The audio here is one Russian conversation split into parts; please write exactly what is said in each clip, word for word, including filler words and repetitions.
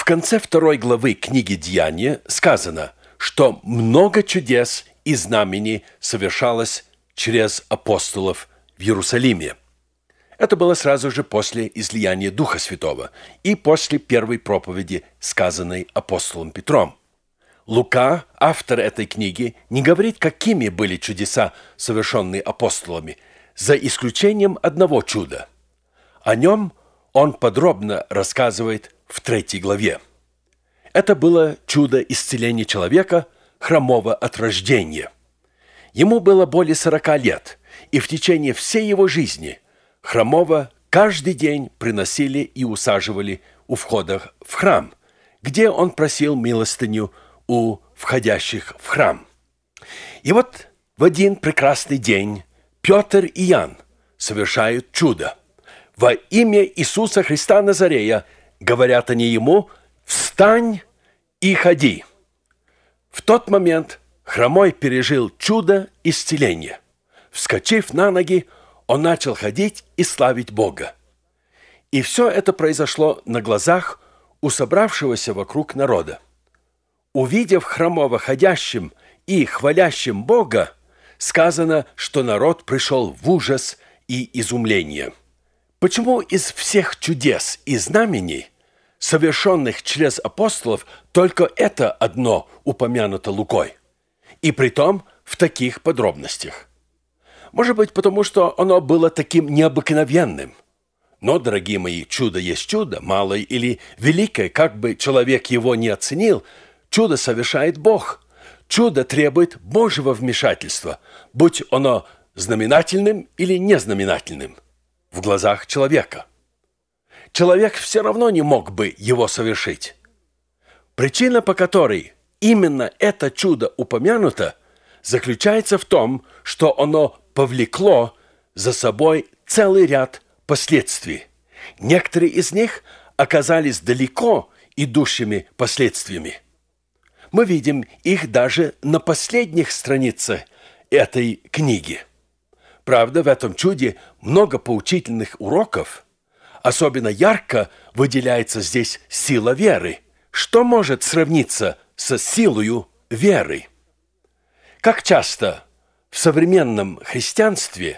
В конце второй главы книги «Деяния» сказано, что много чудес и знамений совершалось через апостолов в Иерусалиме. Это было сразу же после излияния Духа Святого и после первой проповеди, сказанной апостолом Петром. Лука, автор этой книги, не говорит, какими были чудеса, совершенные апостолами, за исключением одного чуда. О нем он подробно рассказывает в третьей главе. Это было чудо исцеления человека, хромого от рождения. Ему было более сорока лет, и в течение всей его жизни хромого каждый день приносили и усаживали у входа в храм, где он просил милостыню у входящих в храм. И вот в один прекрасный день Петр и Иоанн совершают чудо. Во имя Иисуса Христа Назарея говорят они ему: «Встань и ходи». В тот момент хромой пережил чудо исцеления. Вскочив на ноги, он начал ходить и славить Бога. И все это произошло на глазах у собравшегося вокруг народа. Увидев хромого ходящим и хвалящим Бога, сказано, что народ пришел в ужас и изумление. Почему из всех чудес и знамений, совершенных через апостолов, только это одно упомянуто Лукой? И притом в таких подробностях. Может быть, потому что оно было таким необыкновенным. Но, дорогие мои, чудо есть чудо, малое или великое, как бы человек его не оценил, чудо совершает Бог. Чудо требует Божьего вмешательства, будь оно знаменательным или незнаменательным в глазах человека. Человек все равно не мог бы его совершить. Причина, по которой именно это чудо упомянуто, заключается в том, что оно повлекло за собой целый ряд последствий. Некоторые из них оказались далеко идущими последствиями. Мы видим их даже на последних страницах этой книги. Правда, в этом чуде много поучительных уроков. Особенно ярко выделяется здесь сила веры. Что может сравниться со силою веры? Как часто в современном христианстве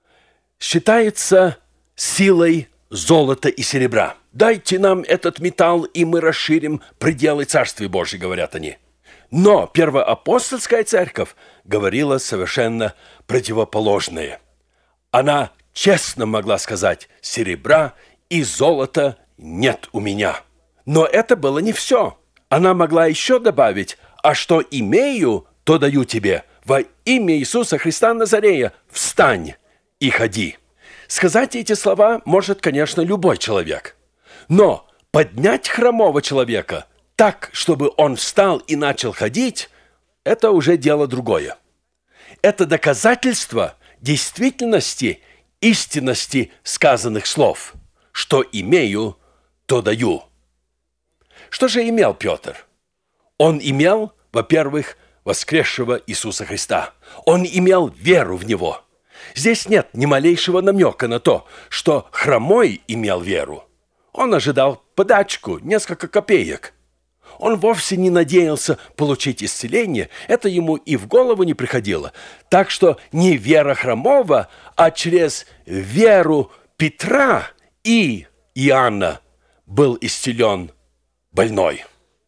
считается силой золота и серебра. «Дайте нам этот металл, и мы расширим пределы Царствия Божьего», говорят они. Но первоапостольская церковь говорила совершенно противоположное. Она честно могла сказать: «Серебра и золота нет у меня». Но это было не все. Она могла еще добавить: «А что имею, то даю тебе. Во имя Иисуса Христа Назарея встань и ходи». Сказать эти слова может, конечно, любой человек. Но поднять хромого человека так, чтобы он встал и начал ходить, это уже дело другое. Это доказательство действительности, истинности сказанных слов. Что имею, то даю. Что же имел Петр? Он имел, во-первых, воскресшего Иисуса Христа. Он имел веру в Него. Здесь нет ни малейшего намека на то, что хромой имел веру. Он ожидал подачку, несколько копеек. Он вовсе не надеялся получить исцеление, это ему и в голову не приходило. Так что не вера хромого, а через веру Петра и Иоанна был исцелен больной.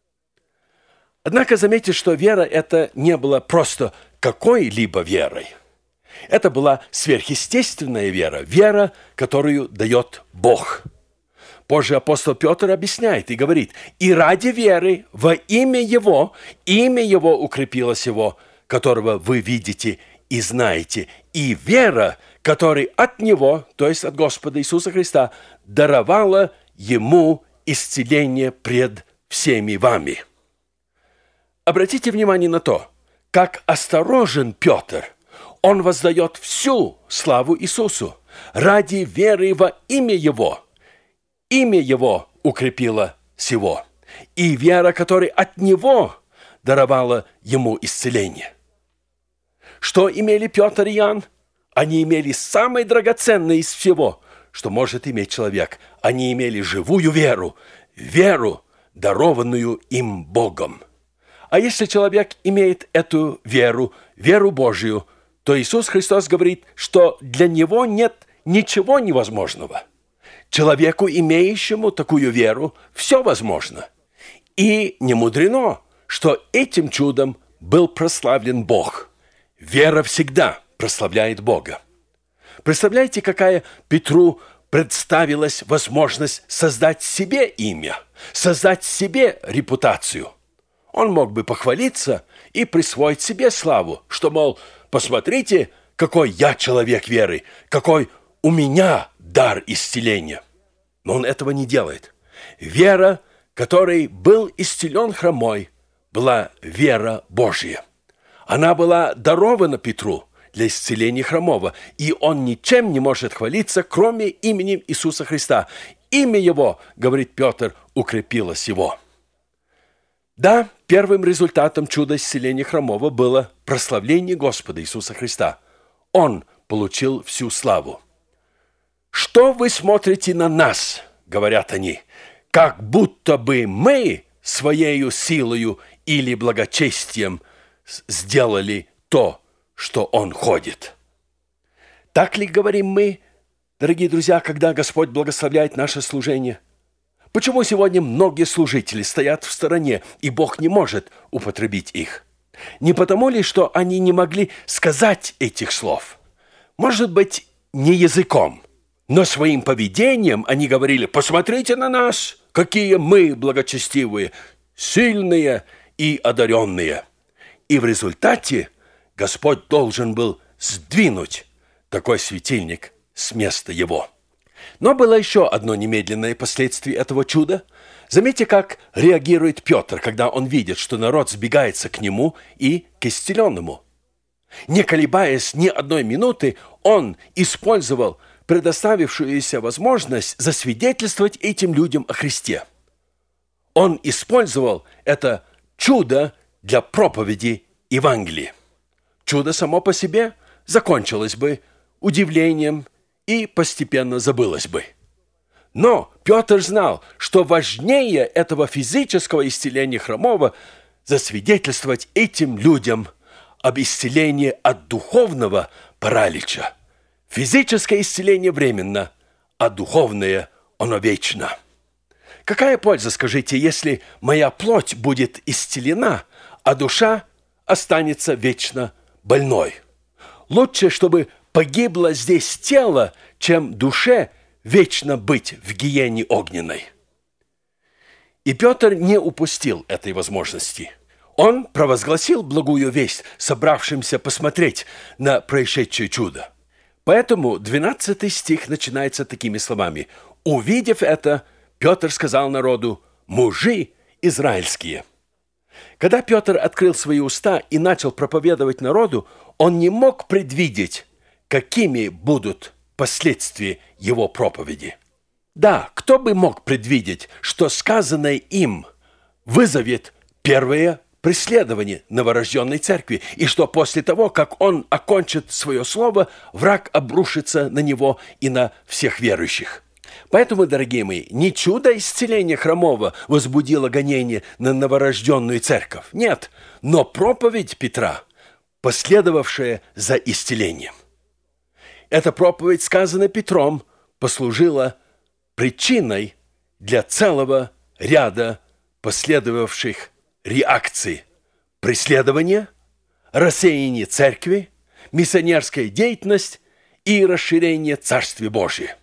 Однако заметьте, что вера эта не была просто какой-либо верой. Это была сверхъестественная вера, вера, которую дает Бог. Позже апостол Петр объясняет и говорит: «И ради веры во имя Его, имя Его укрепилось Его, которого вы видите и знаете, и вера, которая от Него, то есть от Господа Иисуса Христа, даровала Ему исцеление пред всеми вами». Обратите внимание на то, как осторожен Петр. Он воздает всю славу Иисусу ради веры во имя Его. Имя Его укрепило сего, и вера, которая от Него даровала Ему исцеление. Что имели Петр и Иоанн? Они имели самое драгоценное из всего, что может иметь человек. Они имели живую веру, веру, дарованную им Богом. А если человек имеет эту веру, веру Божию, то Иисус Христос говорит, что для него нет ничего невозможного. Человеку, имеющему такую веру, все возможно. И не мудрено, что этим чудом был прославлен Бог. Вера всегда прославляет Бога. Представляете, какая Петру представилась возможность создать себе имя, создать себе репутацию. Он мог бы похвалиться и присвоить себе славу, что, мол, посмотрите, какой я человек веры, какой у меня дар исцеления. Но он этого не делает. Вера, которой был исцелен хромой, была вера Божья. Она была дарована Петру для исцеления хромого, и он ничем не может хвалиться, кроме имени Иисуса Христа. Имя Его, говорит Петр, укрепилось Его. Да, первым результатом чуда исцеления хромого было прославление Господа Иисуса Христа. Он получил всю славу. «Что вы смотрите на нас?» — говорят они, «как будто бы мы своею силою или благочестием сделали то, что Он ходит». Так ли говорим мы, дорогие друзья, когда Господь благословляет наше служение? Почему сегодня многие служители стоят в стороне, и Бог не может употребить их? Не потому ли, что они не могли сказать этих слов? Может быть, не языком, но своим поведением они говорили: «Посмотрите на нас, какие мы благочестивые, сильные и одаренные». И в результате Господь должен был сдвинуть такой светильник с места его. Но было еще одно немедленное последствие этого чуда. Заметьте, как реагирует Петр, когда он видит, что народ сбегается к нему и к исцеленному. Не колебаясь ни одной минуты, он использовал предоставившуюся возможность засвидетельствовать этим людям о Христе. Он использовал это чудо для проповеди Евангелия. Чудо само по себе закончилось бы удивлением и постепенно забылось бы. Но Петр знал, что важнее этого физического исцеления хромого засвидетельствовать этим людям об исцелении от духовного паралича. Физическое исцеление временно, а духовное оно вечно. Какая польза, скажите, если моя плоть будет исцелена, а душа останется вечно больной? Лучше, чтобы погибло здесь тело, чем душе вечно быть в гиене огненной. И Петр не упустил этой возможности. Он провозгласил благую весть собравшимся посмотреть на происшедшее чудо. Поэтому двенадцатый стих начинается такими словами: «Увидев это, Петр сказал народу: мужи израильские». Когда Петр открыл свои уста и начал проповедовать народу, он не мог предвидеть, какими будут последствия его проповеди. Да, кто бы мог предвидеть, что сказанное им вызовет первое преследование новорожденной церкви, и что после того, как он окончит свое слово, враг обрушится на него и на всех верующих. Поэтому, дорогие мои, не чудо исцеления хромого возбудило гонение на новорожденную церковь. Нет, но проповедь Петра, последовавшая за исцелением. Эта проповедь, сказанная Петром, послужила причиной для целого ряда последовавших реакций: преследование, рассеяние церкви, миссионерская деятельность и расширение Царствия Божия.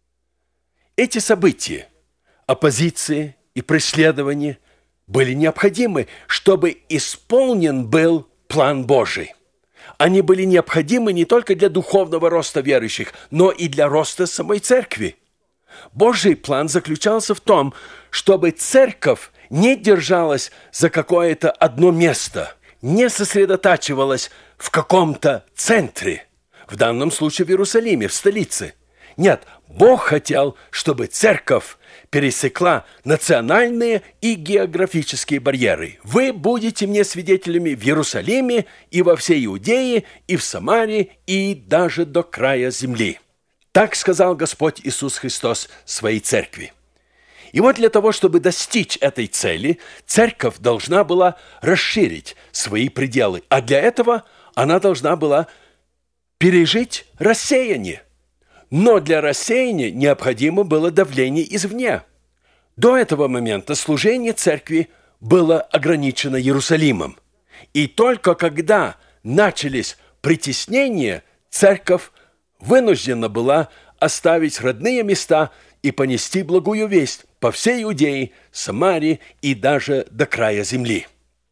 Эти события, оппозиции и преследования, были необходимы, чтобы исполнен был план Божий. Они были необходимы не только для духовного роста верующих, но и для роста самой церкви. Божий план заключался в том, чтобы церковь не держалась за какое-то одно место, не сосредотачивалась в каком-то центре, в данном случае в Иерусалиме, в столице. Нет, Бог хотел, чтобы церковь пересекла национальные и географические барьеры. Вы будете мне свидетелями в Иерусалиме и во всей Иудее, и в Самарии, и даже до края земли. Так сказал Господь Иисус Христос своей церкви. И вот для того, чтобы достичь этой цели, церковь должна была расширить свои пределы, а для этого она должна была пережить рассеяние. Но для рассеяния необходимо было давление извне. До этого момента служение церкви было ограничено Иерусалимом. И только когда начались притеснения, церковь вынуждена была оставить родные места и понести благую весть по всей Иудее, Самарии и даже до края земли.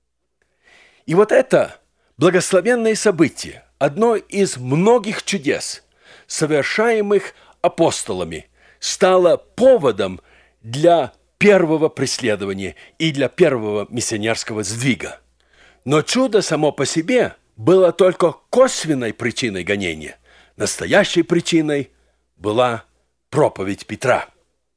И вот это благословенное событие, одно из многих чудес, совершаемых апостолами, стало поводом для первого преследования и для первого миссионерского сдвига. Но чудо само по себе было только косвенной причиной гонения. Настоящей причиной была проповедь Петра.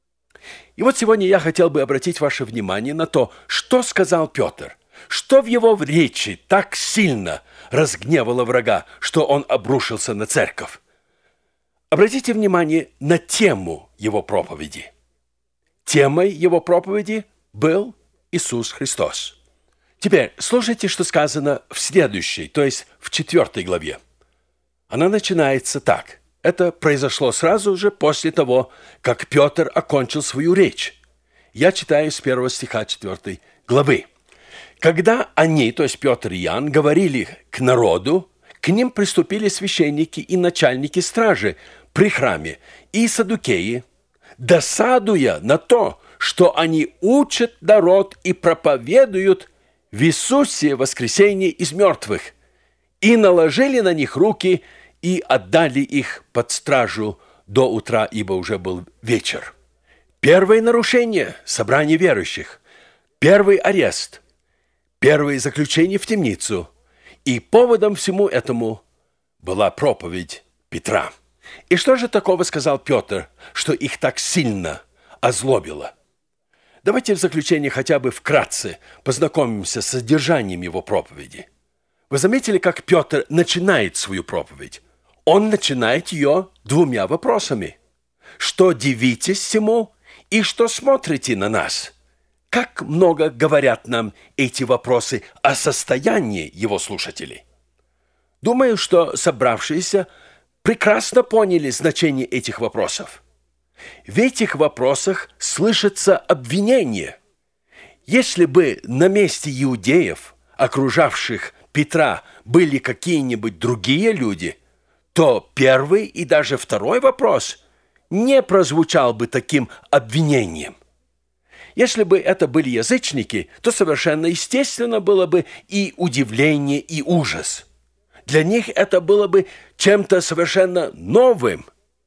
И вот сегодня я хотел бы обратить ваше внимание на то, что сказал Петр, что в его речи так сильно разгневало врага, что он обрушился на церковь. Обратите внимание на тему его проповеди. Темой его проповеди был Иисус Христос. Теперь слушайте, что сказано в следующей, то есть в четвертой главе. Она начинается так. Это произошло сразу же после того, как Петр окончил свою речь. Я читаю с первого стиха четвертой главы. «Когда они, то есть Петр и Иоанн, говорили к народу, к ним приступили священники и начальники стражи при храме и саддукеи, досадуя на то, что они учат народ и проповедуют в Иисусе воскресение из мертвых, и наложили на них руки и отдали их под стражу до утра, ибо уже был вечер». Первое нарушение собрания верующих, первый арест, первое заключение в темницу, и поводом всему этому была проповедь Петра. И что же такого сказал Петр, что их так сильно озлобило? Давайте в заключение хотя бы вкратце познакомимся с содержанием его проповеди. Вы заметили, как Петр начинает свою проповедь? Он начинает ее двумя вопросами. Что дивитесь всему и что смотрите на нас? Как много говорят нам эти вопросы о состоянии его слушателей? Думаю, что собравшиеся прекрасно поняли значение этих вопросов. В этих вопросах слышится обвинение. Если бы на месте иудеев, окружавших Петра, были какие-нибудь другие люди, то первый и даже второй вопрос не прозвучал бы таким обвинением. Если бы это были язычники, то совершенно естественно было бы и удивление, и ужас. Для них это было бы чем-то совершенно новым,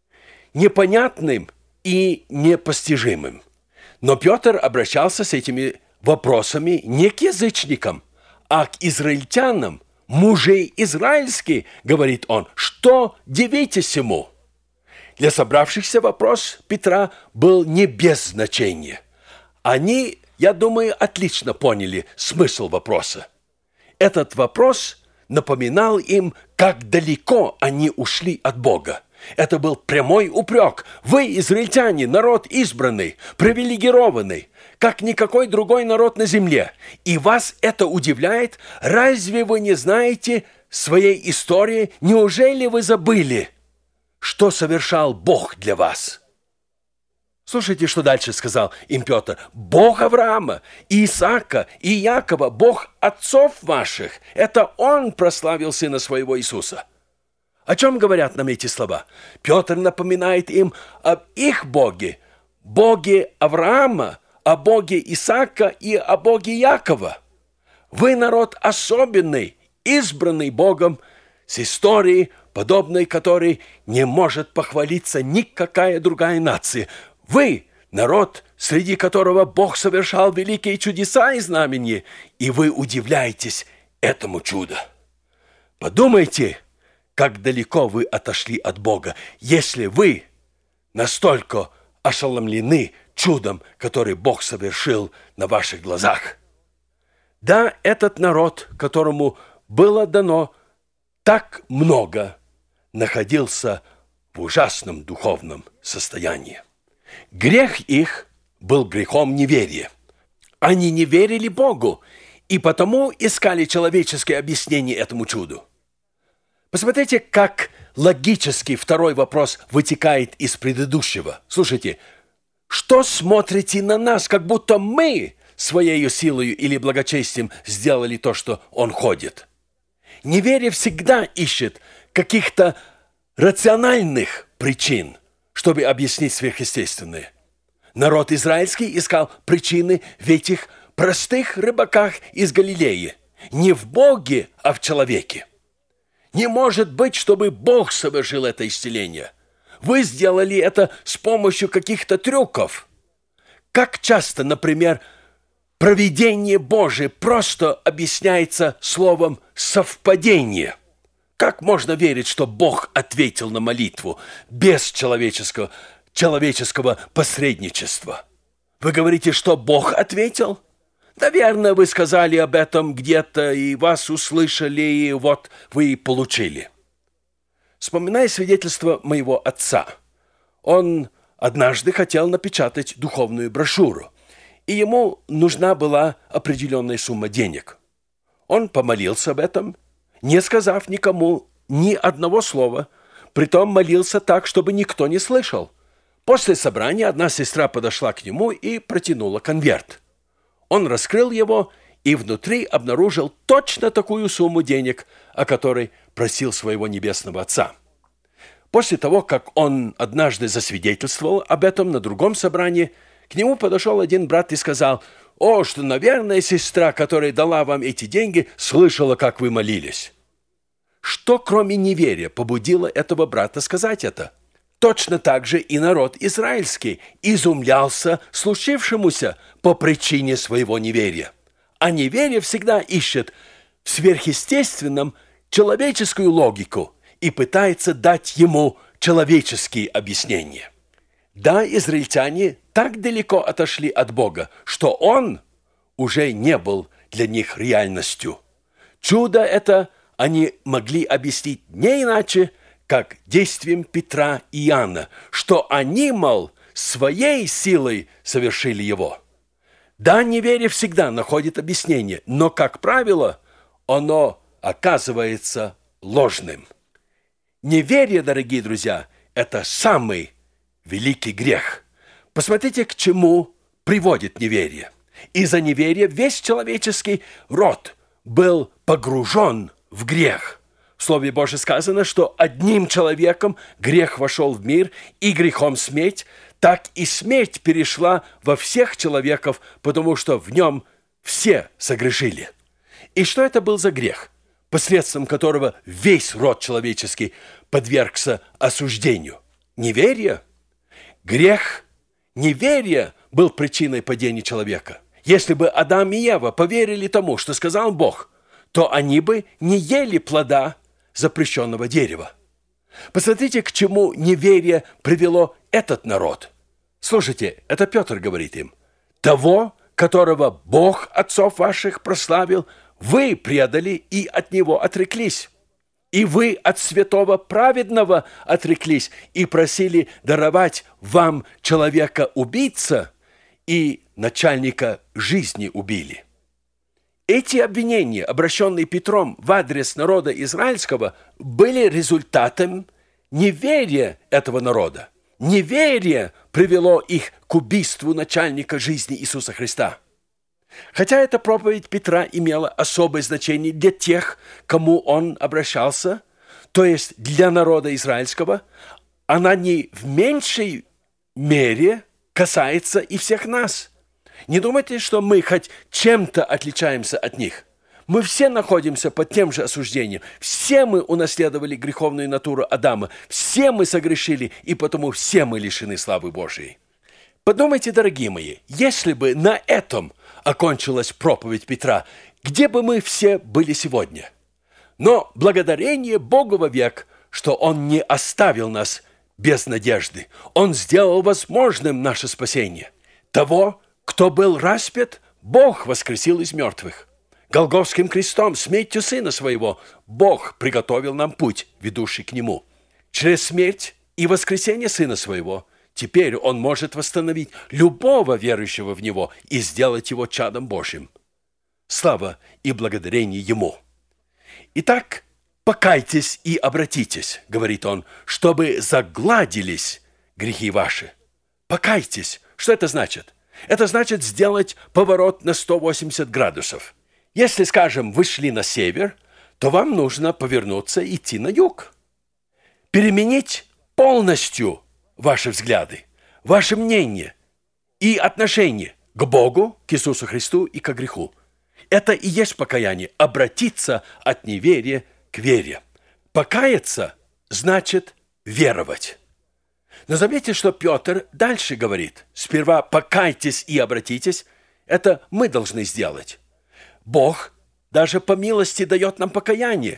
непонятным и непостижимым. Но Петр обращался с этими вопросами не к язычникам, а к израильтянам, мужей израильских, говорит он, что дивитесь ему? Для собравшихся вопрос Петра был не без значения. Они, я думаю, отлично поняли смысл вопроса. Этот вопрос напоминал им, как далеко они ушли от Бога. Это был прямой упрек. Вы, израильтяне, народ избранный, привилегированный, как никакой другой народ на земле. И вас это удивляет? Разве вы не знаете своей истории? Неужели вы забыли, что совершал Бог для вас? Слушайте, что дальше сказал им Петр. Бог Авраама, и Исаака, и Якова, Бог отцов ваших. Это Он прославил Сына Своего Иисуса. О чем говорят нам эти слова? Петр напоминает им об их Боге, Боге Авраама, о Боге Исаака и о Боге Якова. Вы народ особенный, избранный Богом, с историей, подобной которой не может похвалиться никакая другая нация. Вы народ, среди которого Бог совершал великие чудеса и знамения, и вы удивляетесь этому чуду. Подумайте, как далеко вы отошли от Бога, если вы настолько ошеломлены чудом, который Бог совершил на ваших глазах. Да, этот народ, которому было дано так много, находился в ужасном духовном состоянии. Грех их был грехом неверия. Они не верили Богу, и потому искали человеческое объяснение этому чуду. Посмотрите, как логически второй вопрос вытекает из предыдущего. Слушайте, что смотрите на нас, как будто мы своей силой или благочестием сделали то, что он ходит? Неверие всегда ищет каких-то рациональных причин, чтобы объяснить сверхъестественное. Народ израильский искал причины в этих простых рыбаках из Галилеи. Не в Боге, а в человеке. Не может быть, чтобы Бог совершил это исцеление. Вы сделали это с помощью каких-то трюков. Как часто, например, провидение Божие просто объясняется словом «совпадение». Как можно верить, что Бог ответил на молитву без человеческого, человеческого посредничества? Вы говорите, что Бог ответил? Наверное, вы сказали об этом где-то, и вас услышали, и вот вы и получили. Вспоминая свидетельство моего отца, он однажды хотел напечатать духовную брошюру, и ему нужна была определенная сумма денег. Он помолился об этом, не сказав никому ни одного слова, притом молился так, чтобы никто не слышал. После собрания одна сестра подошла к нему и протянула конверт. Он раскрыл его и внутри обнаружил точно такую сумму денег, о которой просил своего небесного Отца. После того, как он однажды засвидетельствовал об этом на другом собрании, к нему подошел один брат и сказал: «О, что, наверное, сестра, которая дала вам эти деньги, слышала, как вы молились». Что, кроме неверия, побудило этого брата сказать это? Точно так же и народ израильский изумлялся случившемуся по причине своего неверия. А неверие всегда ищет в сверхъестественном человеческую логику и пытается дать ему человеческие объяснения. Да, израильтяне так далеко отошли от Бога, что Он уже не был для них реальностью. Чудо это они могли объяснить не иначе, как действием Петра и Иоанна, что они, мол, своей силой совершили его. Да, неверие всегда находит объяснение, но, как правило, оно оказывается ложным. Неверие, дорогие друзья, это самый великий грех. Посмотрите, к чему приводит неверие. Из-за неверия весь человеческий род был погружен в грех. В Слове Божьем сказано, что одним человеком грех вошел в мир, и грехом смерть, так и смерть перешла во всех человеков, потому что в нем все согрешили. И что это был за грех, посредством которого весь род человеческий подвергся осуждению? Неверие? Грех неверия был причиной падения человека. Если бы Адам и Ева поверили тому, что сказал Бог, то они бы не ели плода запрещенного дерева. Посмотрите, к чему неверие привело этот народ. Слушайте, это Петр говорит им: «Того, которого Бог отцов ваших прославил, вы предали и от него отреклись. И вы от святого праведного отреклись и просили даровать вам человека-убийца, и начальника жизни убили». Эти обвинения, обращенные Петром в адрес народа израильского, были результатом неверия этого народа. Неверие привело их к убийству начальника жизни Иисуса Христа. Хотя эта проповедь Петра имела особое значение для тех, кому он обращался, то есть для народа израильского, она не в меньшей мере касается и всех нас. Не думайте, что мы хоть чем-то отличаемся от них. Мы все находимся под тем же осуждением. Все мы унаследовали греховную натуру Адама. Все мы согрешили, и потому все мы лишены славы Божией. Подумайте, дорогие мои, если бы на этом окончилась проповедь Петра, где бы мы все были сегодня? Но благодарение Богу вовек, что Он не оставил нас без надежды. Он сделал возможным наше спасение. Того, кто был распят, Бог воскресил из мертвых. Голгофским крестом, смертью Сына Своего, Бог приготовил нам путь, ведущий к Нему. Через смерть и воскресение Сына Своего теперь Он может восстановить любого верующего в Него и сделать его чадом Божьим. Слава и благодарение Ему. Итак, покайтесь и обратитесь, говорит Он, чтобы загладились грехи ваши. Покайтесь. Что это значит? Это значит сделать поворот на сто восемьдесят градусов. Если, скажем, вы шли на север, то вам нужно повернуться и идти на юг. Переменить полностью ваши взгляды, ваше мнение и отношение к Богу, к Иисусу Христу и к греху. Это и есть покаяние. Обратиться от неверия к вере. Покаяться значит веровать. Но заметьте, что Петр дальше говорит. Сперва покайтесь и обратитесь. Это мы должны сделать. Бог даже по милости дает нам покаяние.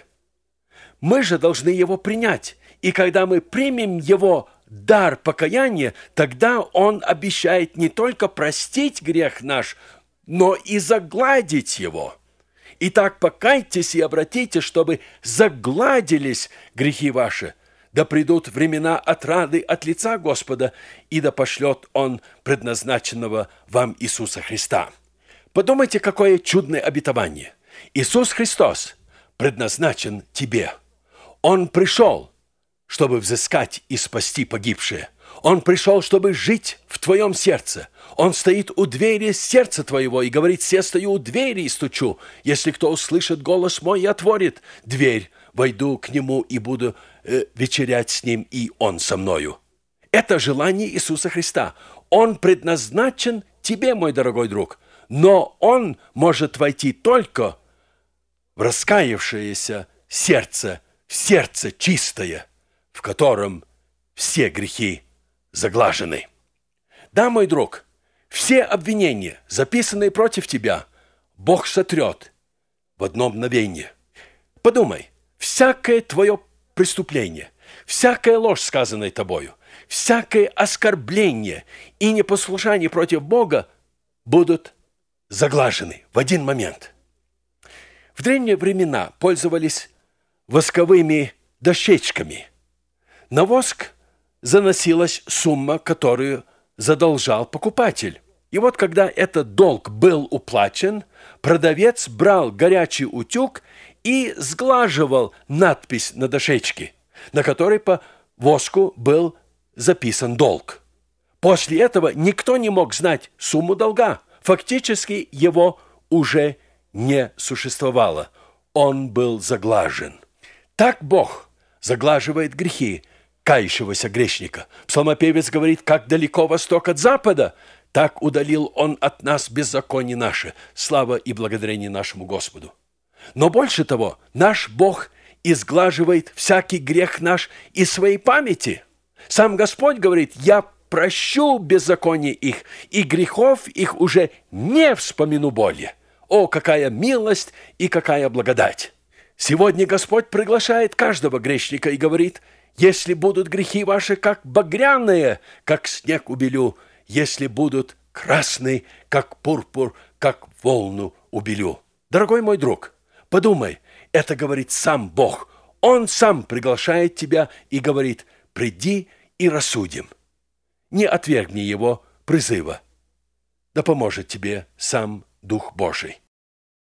Мы же должны его принять. И когда мы примем его дар покаяния, тогда он обещает не только простить грех наш, но и загладить его. Итак, покайтесь и обратитесь, чтобы загладились грехи ваши. Да придут времена отрады от лица Господа, и да пошлет Он предназначенного вам Иисуса Христа. Подумайте, какое чудное обетование. Иисус Христос предназначен тебе. Он пришел, чтобы взыскать и спасти погибшие. Он пришел, чтобы жить в твоем сердце. Он стоит у двери сердца твоего и говорит: «Се стою у двери и стучу. Если кто услышит голос мой и отворит дверь, войду к нему и буду э, вечерять с ним, и он со мною». Это желание Иисуса Христа. Он предназначен тебе, мой дорогой друг, но он может войти только в раскаявшееся сердце, в сердце чистое, в котором все грехи заглажены. Да, мой друг, все обвинения, записанные против тебя, Бог сотрет в одно мгновение. Подумай, всякое твое преступление, всякая ложь, сказанная тобою, всякое оскорбление и непослушание против Бога будут заглажены в один момент. В древние времена пользовались восковыми дощечками. На воск заносилась сумма, которую задолжал покупатель. И вот когда этот долг был уплачен, продавец брал горячий утюг и сглаживал надпись на дощечке, на которой по воску был записан долг. После этого никто не мог знать сумму долга. Фактически его уже не существовало. Он был заглажен. Так Бог заглаживает грехи кающегося грешника. Псалмопевец говорит: «Как далеко восток от запада, так удалил Он от нас беззаконие наше». Слава и благодарение нашему Господу. Но больше того, наш Бог изглаживает всякий грех наш из своей памяти. Сам Господь говорит: «Я прощу беззаконие их, и грехов их уже не вспомину более». О, какая милость и какая благодать! Сегодня Господь приглашает каждого грешника и говорит: «Если будут грехи ваши, как багряные, как снег убелю, если будут красные, как пурпур, как волну убелю». Дорогой мой друг, подумай, это говорит сам Бог. Он сам приглашает тебя и говорит: «Приди и рассудим». Не отвергни его призыва. Да поможет тебе сам Дух Божий.